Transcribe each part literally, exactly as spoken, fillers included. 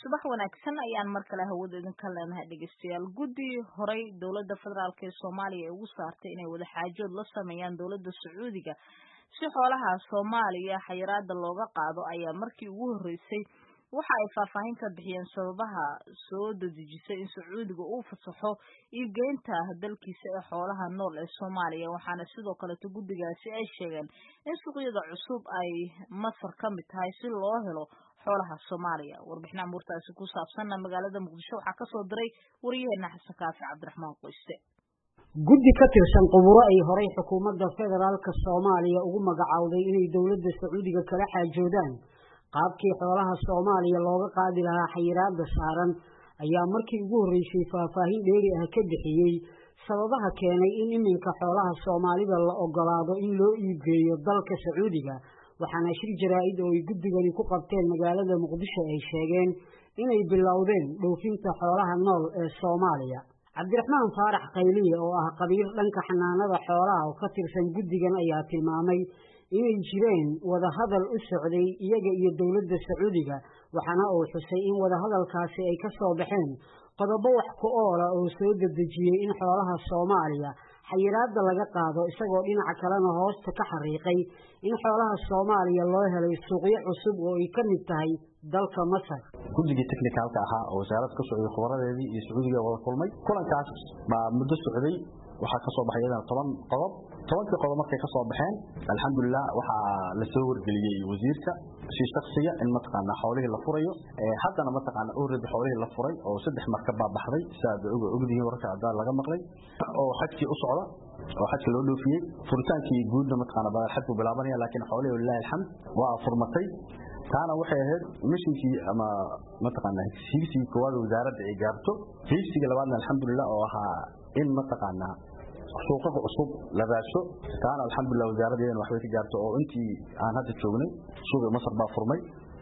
subax wanaagsan ayaan mar kale hawada idinka leenahay dhegeystayaal guddi horay dowladda federaalk ee Soomaaliya ugu saartay inay wada xaajood la sameeyaan dowladda Sacuudiga si xoolaha Soomaaliya xayiraada looga qaado ayaa markii ugu horeysay waxa ay faahfaahin ka bixiyeen sababaha soo dedejisay in Sacuudiga uu fasaxo iibgeynta dalkiisa ee xoolaha nool ee Soomaaliya waxaana sidoo kale guddigaasi ay sheegeen in suuqyada cusub ay Masar ka mid tahay si loo helo xoolaha Soomaaliya warbixin amuurtaasi ku saabsan magaalada Muqdisho waxa ka soo diray wariyaheena Xasan Kaafi Cabdiraxmaan Qoyste guddi ka tirsan quburo ay horay xukuumadda federaalka Soomaaliya ugu magacawday inay dowladda Sacuudiga kala xaajoodaan qaabkii xoolaha Soomaaliya looga qaadi lahaa xayiraada saaran ayaa markii ugu horeysay faahfaahin dheeri ah ka bixiyay sababaha keenay in iminka xoolaha Soomaalida la ogolaado in loo iibgeeyo dalka Sacuudiga waxaana shir jaraa'id oo ay guddigani ku qabteen magaalada Muqdisho ay sheegeen inay bilowdeen dhoofinta xoolaha nool ee Soomaaliya Cabdiraxmaan Faarax Qayliye oo ah qabiir dhanka xanaanada xoolaha oo ka tirsan guddigan ayaa tilmaamay inay jireen wada hadal u socday iyaga iyo dowladda Sacuudiga waxaana uu xusay in wada hadalkaasi ay ka soo baxeen qodobo wax ku ool ah oo soo dedejiyay in xoolaha Soomaaliya xayiraada laga qaado isagoo dhinaca kalena hoosta ka xariiqay in xoolaha Soomaaliya loo helay suuqyo cusub oo ay ka mid tahay dalka Masar guddiga technicalka ahaa oo wasaaradda ka socday khubaradeedii iyo Sacuudiga wada kulmay kulankaas ma muddo socday waxa ka soo baxay toban qodob tobankii qodob markay ka soo baxeen alxamdulillah waxa la soo wargeliyay wasiirka si shakhsiga in matqaana xoolaha la furayo ee haddana matqaana ururada xoolaha la furay oo saddex markab baxday saad ugu ogdihiin warka adaa laga maqlay oo xajki u socda oo xajki loo dhoofiyay furitaankii guudna matqaana baa xad ku bilaabanaya laakiin xoolaha wallahi alxamd waa furmatay taana waxay ahayd mishinkii ama matqaana higsiga koowaad wasaaradda ay gaarto higsiga labaadna alxamdulillah oo ahaa in matqaana suuqa cusub la raasho taana alxamdulillah wasaaraddeena waxay ka gaarto oo intii aan hadda joognay suuqa Masar baa furmay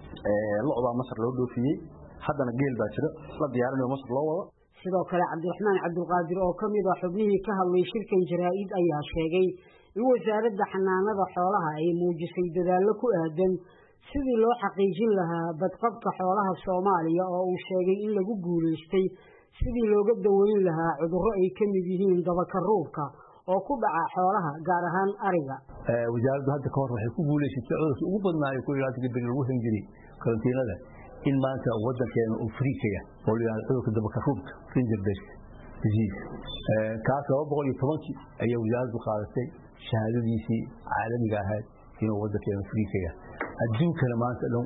ee lo'da Masar loo dhoofiyay haddana geel baa jira la diyaarinayo Masar loo wado sidoo kale Cabdiraxmaan Cabdulqaadir oo kamid ah xubnihii ka hadlay shirkan jaraa'id ayaa sheegay in wasaaradda xanaanada xoolaha ay muujisay dadaallo ku aadan sidii loo xaqiijin lahaa badqabka xoolaha Soomaaliya oo uu sheegay in lagu guuleystay sidii looga daweyn lahaa cudurro ay ka mid yihiin dabakaruurka oo ku dhaca xoolaha gaar ahaan ariga ee wasaaraddu hadda ka hor waxay ku guuleysatay cudurka ugu badnaa ee ku ilaaliska bil lagu hanjiri karantiinada in maanta wadankeena uu free ka yahay oo ilaa cudurka dabakaruurka finger based disease ee kaas laba boqol iyo toban ayay wasaaraddu qaadatay shahaadadiisii caalamiga ahayd inuu wadankeena free ka yahay adduunkana maanta dhan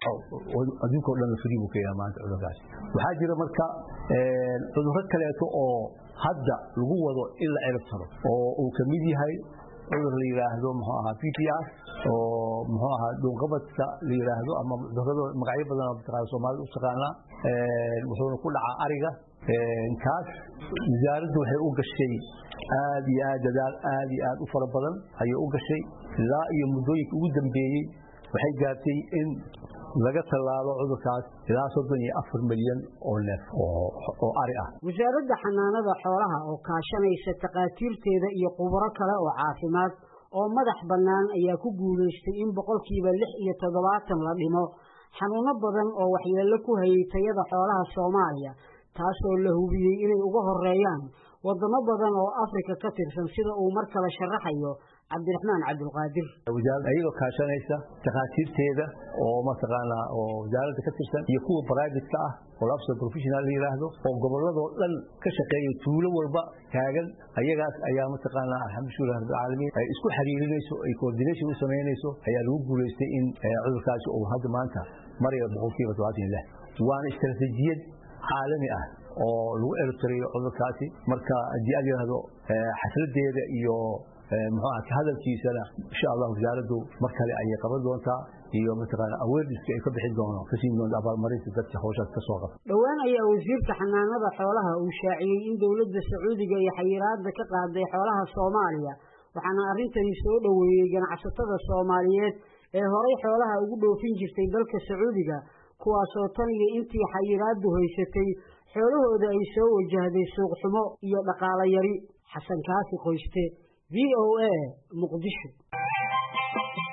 adduunka oo dhan free buu ka yahay maanta cudurkaas waxaa jira marka ee cudurro kale oo hadda lagu wado in la ciribtiro oo uu ka mid yahay cudur la yiraahdo muxuu ahaa P P R oo muxuu ahaa dhunqabadka la yiraahdo ama cudurrada magacyo badan oo dadka Soomaalidu u taqaana ee wuxuu ku dhacaa ariga ee kaas wasaaraddu waxay u gashay aad iyo aad dadaal aad iyo aad u fara badan ayay u gashay ilaa iyo muddooyinka ugu dambeeyay waxay gaartay in laga talaalo cudurkaas ilaa soddon iyo afar milyan oo neef oo oo ari ah wasaaradda xanaanada xoolaha oo kaashanaysa taqaatiirteeda iyo khubaro kale oo caafimaad oo madax bannaan ayaa ku guuleystay in boqolkiiba lix iyo toddobaatan la dhimo xanuuno badan oo waxyeello ku hayay tayada xoolaha Soomaaliya taasoo la hubiyay inay uga horeeyaan wadamo badan oo Afrika ka tirsan sida uu mar kale sharaxayo Cabdiraxmaan Cabdulqaadir wasaaradda ayagoo kaashanaysa taqaatiirteeda oo mataqaana oo wasaaradda ka tirsan iyo kuwa private ah oo labsa professional yiraahdo oo gobolladoo dhan ka shaqeeya tuulo walba taagan ayagaas ayaa mataqaana alxamdulillah rabbil caalamiin ay isku xiriirinayso ay coordination u sameynayso ayaa lagu guuleystay in cudurkaasi uu hadda maanta mariyo boqolkiiba toban iyo lix waana istaraatiijiyad caalami ah oo lagu ciribtirayo cudurkaasi marka haddii aad yiraahdo xafladeeda iyo muxuu ka hadalkiisana insha Allah wasaaraddu mar kale ay qaban doontaa iyo mataqaana awareness ay ka bixin doono kasii doonta abaalmarinta dadka hawshaas ka soo qabta dhawaan ayaa wasiirka xanaanada xoolaha uu shaaciyay in dowladda Sacuudiga ay xayiraada ka qaaday xoolaha Soomaaliya waxaana arintani soo dhaweeyay ganacsatada Soomaaliyeed ee horay xoolaha ugu dhoofin jirtay dalka Sacuudiga kuwaasoo tan iyo intii xayiraadu haysatay xoolahooda ay soo wajahday suuq xumo iyo dhaqaale yari Xasan Kaafi Qoyste V O A Muqdisho